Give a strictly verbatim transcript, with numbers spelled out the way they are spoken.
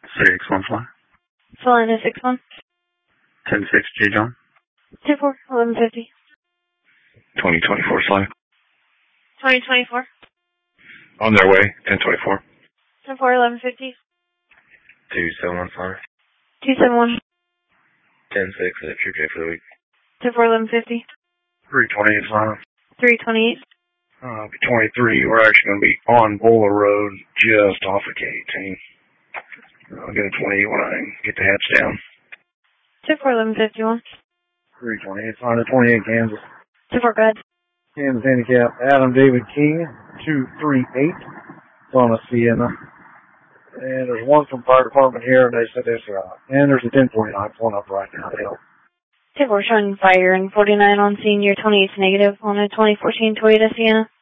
six one fly. Solana six one. ten six J John. ten four, eleven fifty. twenty twenty-four fly. twenty twenty-four. On their way, ten twenty-four. ten four, eleven fifty. two seven one fly. two seven one. ten six at True J for the week. ten four, eleven fifty. three twenty-eight fly. three twenty-eight. Uh, twenty-three, we're actually going to be on Bowler Road, just off of K eighteen. I'll get a twenty-eight when I get the hatch down. ten four, eleven fifty-one. three twenty-eight, find a twenty-eight Kansas. ten four, go ahead. Kansas handicap, Adam David King, two three eight. It's on a Sienna. And there's one from fire department here, and they said this out. And there's a ten forty-nine pulling up right now. ten four, showing fire and forty-nine on scene. Your twenty-eight's negative on a twenty fourteen Toyota Sienna.